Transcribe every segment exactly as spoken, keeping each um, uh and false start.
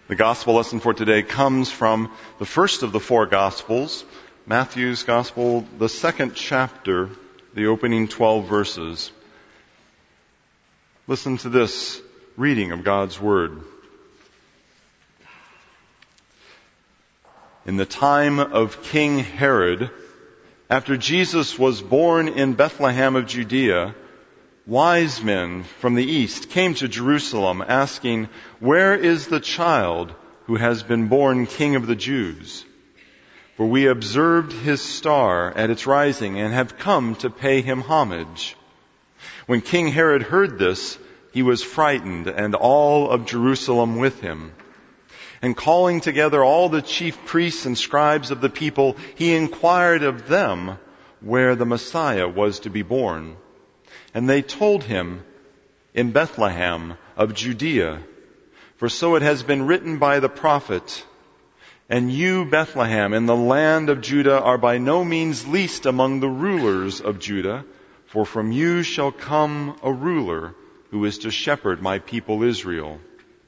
The gospel lesson for today comes from the first of the four gospels, Matthew's gospel, the second chapter, the opening twelve verses. Listen to this reading of God's word. In the time of King Herod, after Jesus was born in Bethlehem of Judea, wise men from the east came to Jerusalem asking, "Where is the child who has been born King of the Jews? For we observed his star at its rising and have come to pay him homage." When King Herod heard this, he was frightened, and all of Jerusalem with him. And calling together all the chief priests and scribes of the people, he inquired of them where the Messiah was to be born. And they told him, "In Bethlehem of Judea, for so it has been written by the prophet, 'And you, Bethlehem, in the land of Judah, are by no means least among the rulers of Judah, for from you shall come a ruler who is to shepherd my people Israel.'"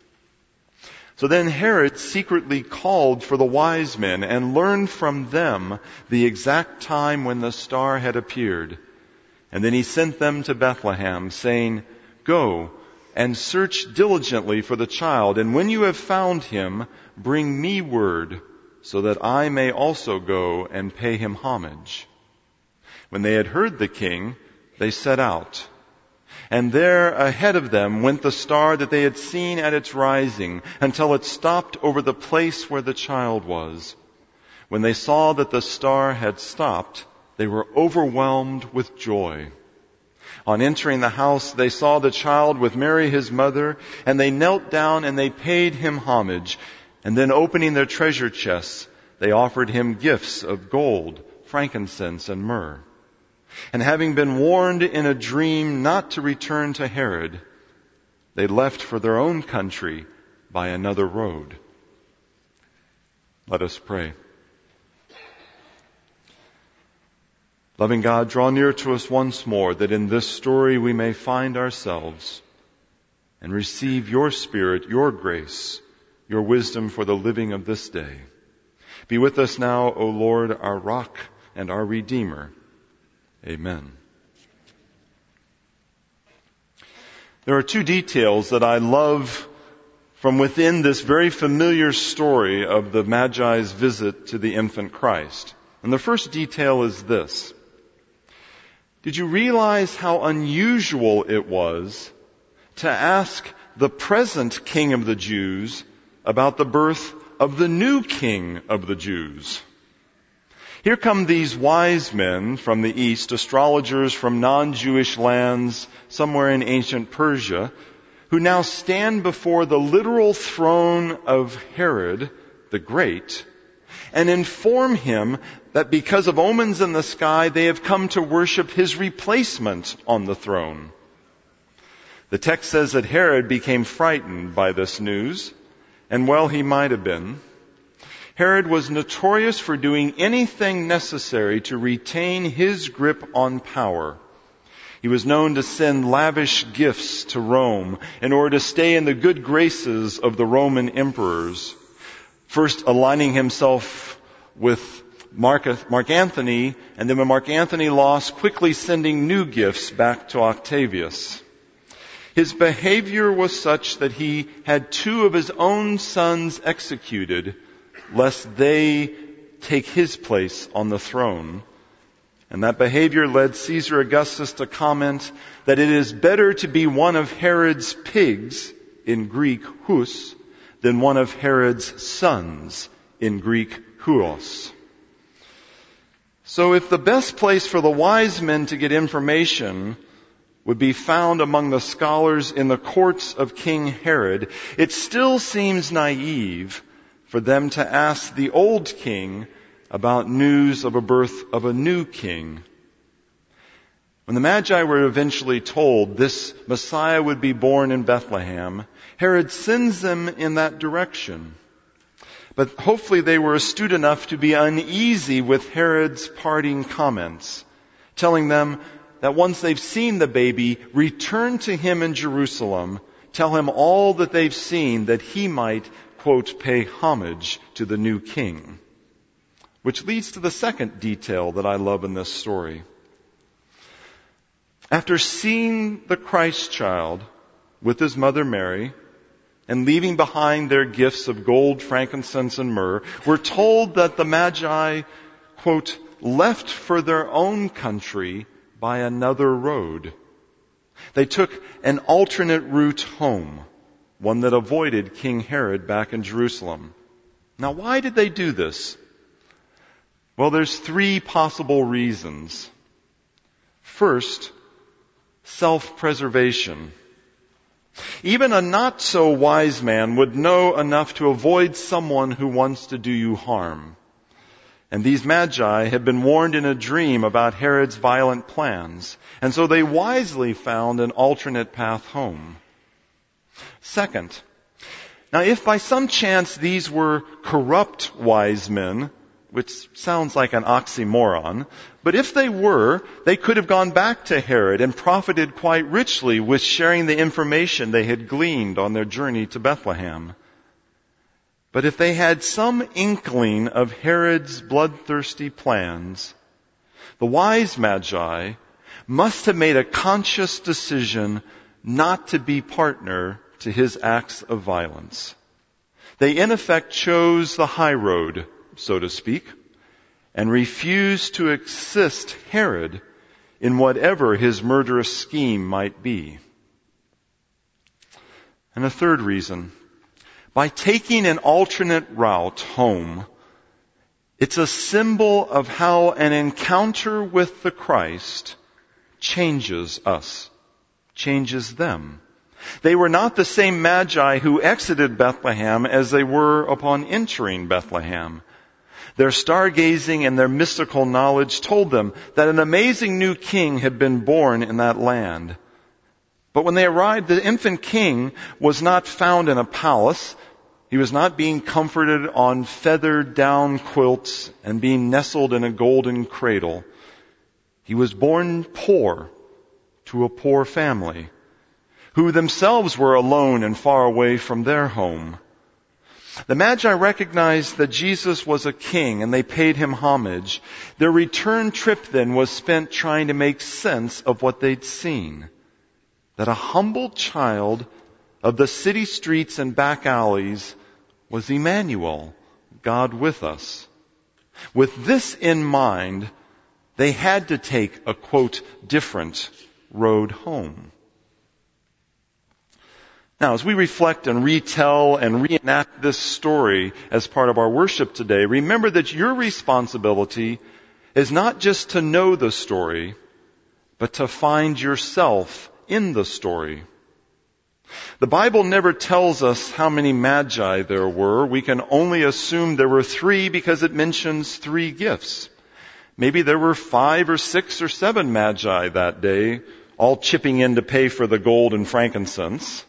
So then Herod secretly called for the wise men and learned from them the exact time when the star had appeared. And then he sent them to Bethlehem, saying, "Go and search diligently for the child, and when you have found him, bring me word, so that I may also go and pay him homage." When they had heard the king, they set out. And there ahead of them went the star that they had seen at its rising, until it stopped over the place where the child was. When they saw that the star had stopped, they were overwhelmed with joy. On entering the house, they saw the child with Mary his mother, and they knelt down and they paid him homage. And then opening their treasure chests, they offered him gifts of gold, frankincense, and myrrh. And having been warned in a dream not to return to Herod, they left for their own country by another road. Let us pray. Loving God, draw near to us once more, that in this story we may find ourselves and receive your Spirit, your grace, your wisdom for the living of this day. Be with us now, O Lord, our rock and our Redeemer. Amen. There are two details that I love from within this very familiar story of the Magi's visit to the infant Christ. And the first detail is this. Did you realize how unusual it was to ask the present King of the Jews about the birth of the new King of the Jews? Here come these wise men from the east, astrologers from non-Jewish lands somewhere in ancient Persia, who now stand before the literal throne of Herod the Great and inform him that because of omens in the sky, they have come to worship his replacement on the throne. The text says that Herod became frightened by this news, and well, he might have been. Herod was notorious for doing anything necessary to retain his grip on power. He was known to send lavish gifts to Rome in order to stay in the good graces of the Roman emperors, first aligning himself with Mark, Mark Antony, and then when Mark Antony lost, quickly sending new gifts back to Octavius. His behavior was such that he had two of his own sons executed, lest they take his place on the throne. And that behavior led Caesar Augustus to comment that it is better to be one of Herod's pigs, in Greek hus, than one of Herod's sons, in Greek huos. So if the best place for the wise men to get information would be found among the scholars in the courts of King Herod, it still seems naive for them to ask the old king about news of a birth of a new king. When the Magi were eventually told this Messiah would be born in Bethlehem, Herod sends them in that direction. But hopefully they were astute enough to be uneasy with Herod's parting comments, telling them that once they've seen the baby, return to him in Jerusalem, tell him all that they've seen, that he might, quote, pay homage to the new king. Which leads to the second detail that I love in this story. After seeing the Christ child with his mother Mary and leaving behind their gifts of gold, frankincense, and myrrh, we're told that the Magi, quote, left for their own country by another road. They took an alternate route home, one that avoided King Herod back in Jerusalem. Now, why did they do this? Well, there's three possible reasons. First, self-preservation. Even a not-so-wise man would know enough to avoid someone who wants to do you harm. And these Magi had been warned in a dream about Herod's violent plans, and so they wisely found an alternate path home. Second, now if by some chance these were corrupt wise men, which sounds like an oxymoron, but if they were, they could have gone back to Herod and profited quite richly with sharing the information they had gleaned on their journey to Bethlehem. But if they had some inkling of Herod's bloodthirsty plans, the wise Magi must have made a conscious decision not to be partner to his acts of violence. They in effect chose the high road, so to speak, and refused to assist Herod in whatever his murderous scheme might be. And a third reason, by taking an alternate route home, it's a symbol of how an encounter with the Christ changes us, changes them. They were not the same Magi who exited Bethlehem as they were upon entering Bethlehem. Their stargazing and their mystical knowledge told them that an amazing new king had been born in that land. But when they arrived, the infant king was not found in a palace. He was not being comforted on feathered down quilts and being nestled in a golden cradle. He was born poor to a poor family, who themselves were alone and far away from their home. The Magi recognized that Jesus was a king and they paid him homage. Their return trip then was spent trying to make sense of what they'd seen. That a humble child of the city streets and back alleys was Emmanuel, God with us. With this in mind, they had to take a, quote, different road home. Now, as we reflect and retell and reenact this story as part of our worship today, remember that your responsibility is not just to know the story, but to find yourself in the story. The Bible never tells us how many Magi there were. We can only assume there were three because it mentions three gifts. Maybe there were five or six or seven Magi that day, all chipping in to pay for the gold and frankincense.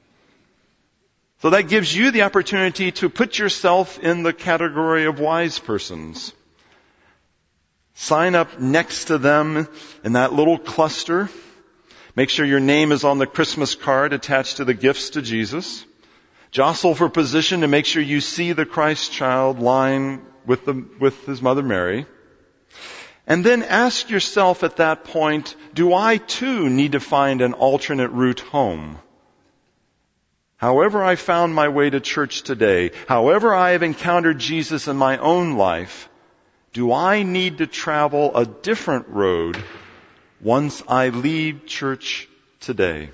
So that gives you the opportunity to put yourself in the category of wise persons. Sign up next to them in that little cluster. Make sure your name is on the Christmas card attached to the gifts to Jesus. Jostle for position to make sure you see the Christ child lying with the, with his mother Mary. And then ask yourself at that point, do I too need to find an alternate route home? However I found my way to church today, however I have encountered Jesus in my own life, do I need to travel a different road once I leave church today?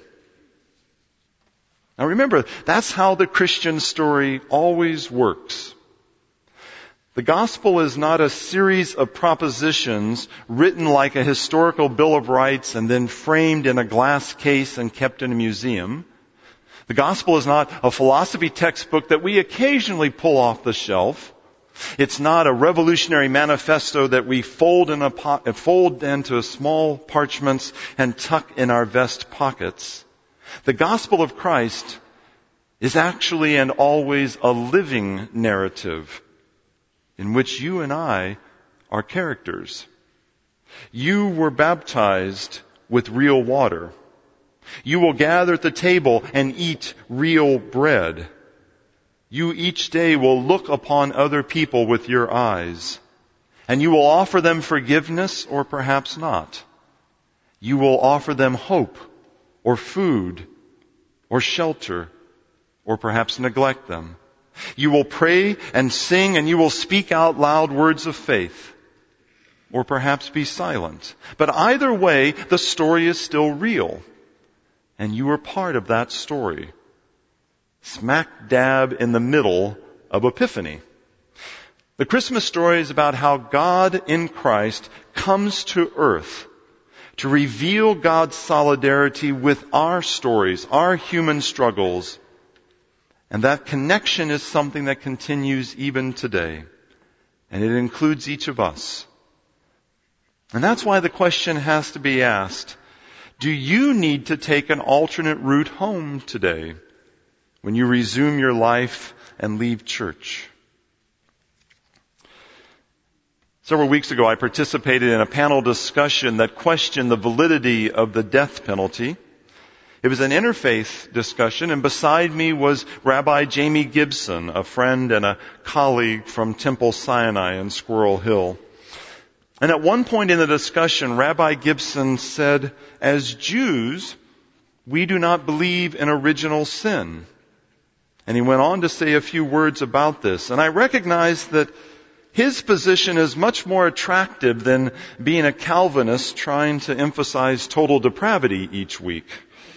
Now remember, that's how the Christian story always works. The gospel is not a series of propositions written like a historical Bill of Rights and then framed in a glass case and kept in a museum. The gospel is not a philosophy textbook that we occasionally pull off the shelf. It's not a revolutionary manifesto that we fold in a po- fold into small parchments and tuck in our vest pockets. The gospel of Christ is actually and always a living narrative in which you and I are characters. You were baptized with real water. You will gather at the table and eat real bread. You each day will look upon other people with your eyes, and you will offer them forgiveness or perhaps not. You will offer them hope or food or shelter or perhaps neglect them. You will pray and sing, and you will speak out loud words of faith or perhaps be silent. But either way, the story is still real, and you are part of that story. Smack dab in the middle of Epiphany. The Christmas story is about how God in Christ comes to earth to reveal God's solidarity with our stories, our human struggles. And that connection is something that continues even today. And it includes each of us. And that's why the question has to be asked, do you need to take an alternate route home today when you resume your life and leave church? Several weeks ago, I participated in a panel discussion that questioned the validity of the death penalty. It was an interfaith discussion, and beside me was Rabbi Jamie Gibson, a friend and a colleague from Temple Sinai in Squirrel Hill. And at one point in the discussion, Rabbi Gibson said, as Jews, we do not believe in original sin. And he went on to say a few words about this. And I recognized that his position is much more attractive than being a Calvinist trying to emphasize total depravity each week.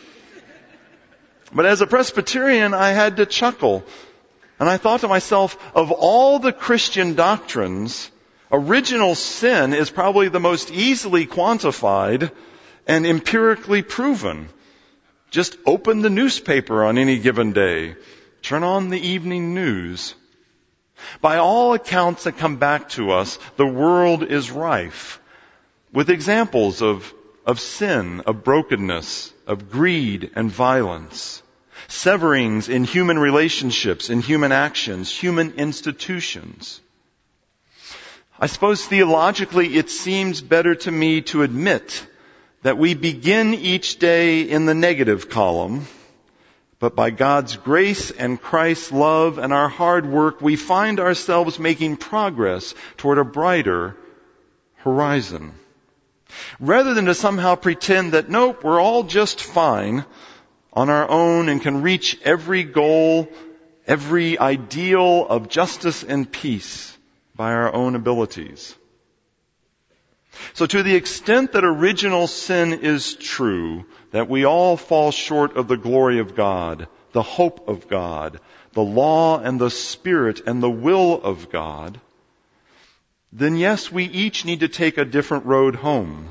But as a Presbyterian, I had to chuckle. And I thought to myself, of all the Christian doctrines, original sin is probably the most easily quantified and empirically proven. Just open the newspaper on any given day. Turn on the evening news. By all accounts that come back to us, the world is rife with examples of, of sin, of brokenness, of greed and violence, severings in human relationships, in human actions, human institutions. I suppose theologically it seems better to me to admit that we begin each day in the negative column, but by God's grace and Christ's love and our hard work, we find ourselves making progress toward a brighter horizon. Rather than to somehow pretend that, nope, we're all just fine on our own and can reach every goal, every ideal of justice and peace by our own abilities. So to the extent that original sin is true, that we all fall short of the glory of God, the hope of God, the law and the Spirit and the will of God, then yes, we each need to take a different road home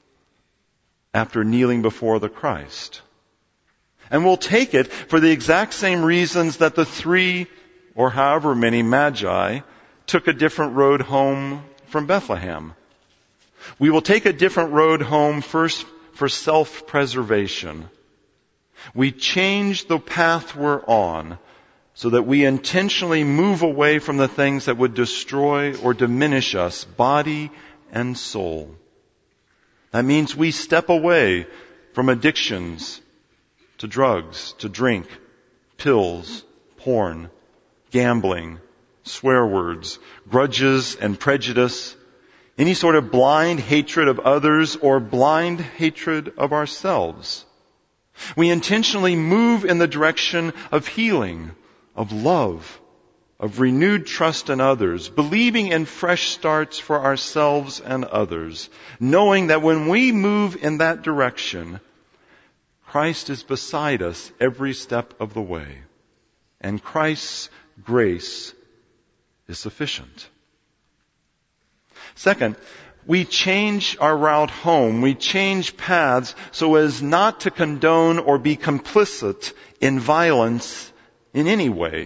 after kneeling before the Christ. And we'll take it for the exact same reasons that the three, or however many magi, took a different road home from Bethlehem. We will take a different road home first for self-preservation. We change the path we're on so that we intentionally move away from the things that would destroy or diminish us, body and soul. That means we step away from addictions to drugs, to drink, pills, porn, gambling, swear words, grudges and prejudice, any sort of blind hatred of others or blind hatred of ourselves. We intentionally move in the direction of healing, of love, of renewed trust in others, believing in fresh starts for ourselves and others, knowing that when we move in that direction, Christ is beside us every step of the way, and Christ's grace is sufficient. Second, we change our route home. We change paths so as not to condone or be complicit in violence in any way.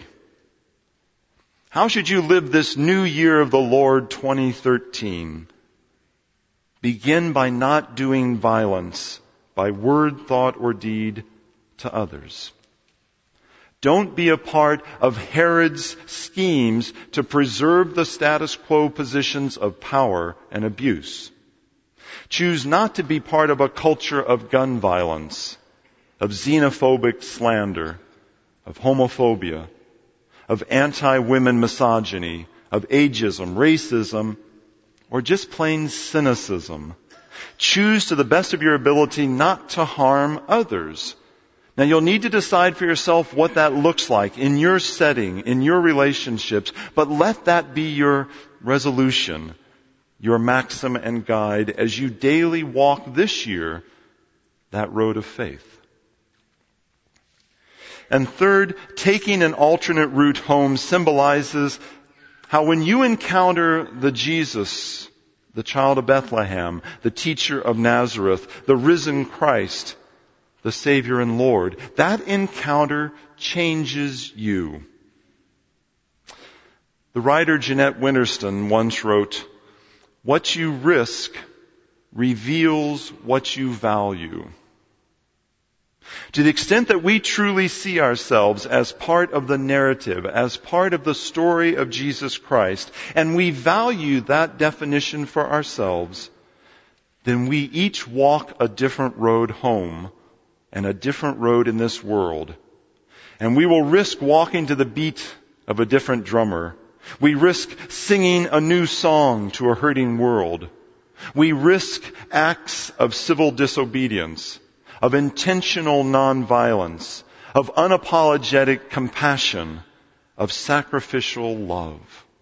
How should you live this new year of the Lord twenty thirteen? Begin by not doing violence by word, thought, or deed to others. Don't be a part of Herod's schemes to preserve the status quo positions of power and abuse. Choose not to be part of a culture of gun violence, of xenophobic slander, of homophobia, of anti-women misogyny, of ageism, racism, or just plain cynicism. Choose to the best of your ability not to harm others. Now you'll need to decide for yourself what that looks like in your setting, in your relationships, but let that be your resolution, your maxim and guide as you daily walk this year that road of faith. And third, taking an alternate route home symbolizes how when you encounter the Jesus, the child of Bethlehem, the teacher of Nazareth, the risen Christ, the Savior and Lord, that encounter changes you. The writer Jeanette Winterston once wrote, "What you risk reveals what you value." To the extent that we truly see ourselves as part of the narrative, as part of the story of Jesus Christ, and we value that definition for ourselves, then we each walk a different road home and a different road in this world. And we will risk walking to the beat of a different drummer. We risk singing a new song to a hurting world. We risk acts of civil disobedience, of intentional nonviolence, of unapologetic compassion, of sacrificial love.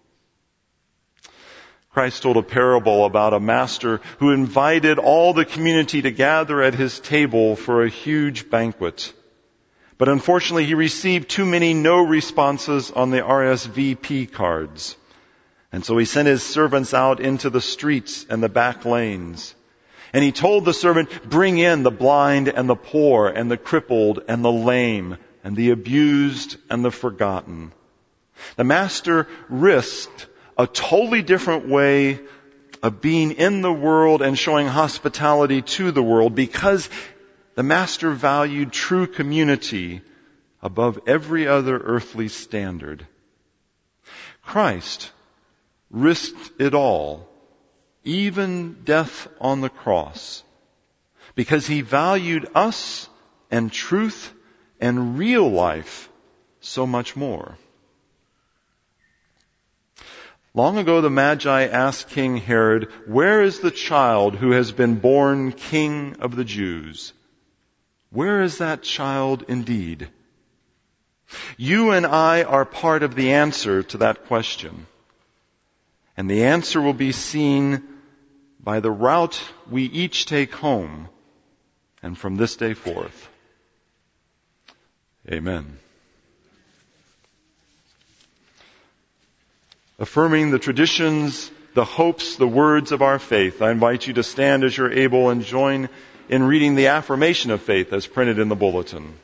Christ told a parable about a master who invited all the community to gather at his table for a huge banquet. But unfortunately, he received too many no responses on the R S V P cards. And so he sent his servants out into the streets and the back lanes. And he told the servant, "Bring in the blind and the poor and the crippled and the lame and the abused and the forgotten." The master risked a totally different way of being in the world and showing hospitality to the world because the master valued true community above every other earthly standard. Christ risked it all, even death on the cross, because he valued us and truth and real life so much more. Long ago, the Magi asked King Herod, "Where is the child who has been born King of the Jews?" Where is that child indeed? You and I are part of the answer to that question. And the answer will be seen by the route we each take home and from this day forth. Amen. Affirming the traditions, the hopes, the words of our faith, I invite you to stand as you're able and join in reading the affirmation of faith as printed in the bulletin.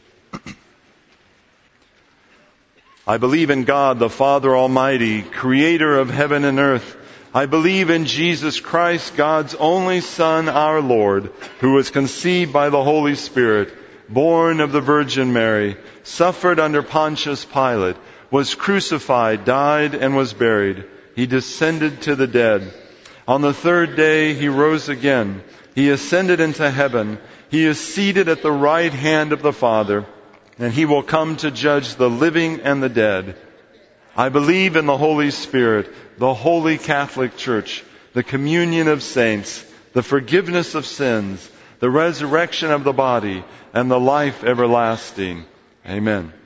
I believe in God, the Father Almighty, creator of heaven and earth. I believe in Jesus Christ, God's only Son, our Lord, who was conceived by the Holy Spirit, born of the Virgin Mary, suffered under Pontius Pilate, was crucified, died, and was buried. He descended to the dead. On the third day he rose again. He ascended into heaven. He is seated at the right hand of the Father, and he will come to judge the living and the dead. I believe in the Holy Spirit, the Holy Catholic Church, the communion of saints, the forgiveness of sins, the resurrection of the body, and the life everlasting. Amen.